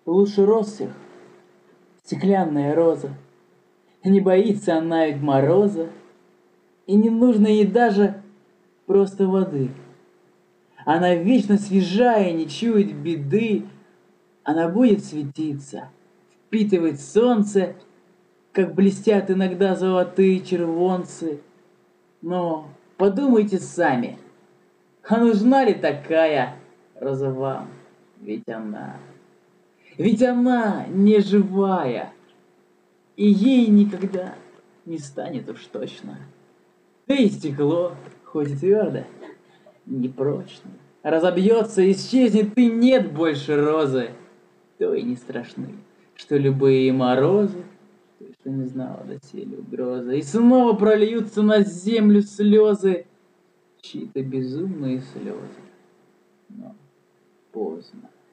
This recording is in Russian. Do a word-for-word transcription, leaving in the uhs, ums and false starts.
лучше роз всех, стеклянная роза. Не боится она ведь мороза, и не нужно ей даже просто воды. Она вечно свежая, не чует беды. Она будет светиться, впитывать солнце, как блестят иногда золотые червонцы. Но подумайте сами, а нужна ли такая роза вам? Ведь она, ведь она не живая, и ей никогда не станет уж точно. Да и стекло, хоть и твердо, непрочно, разобьется, исчезнет, и нет больше розы. То и не страшны, что любые морозы, той, что не знала доселе угрозы, и снова прольются на землю слезы, чьи-то безумные слезы. Но поздно.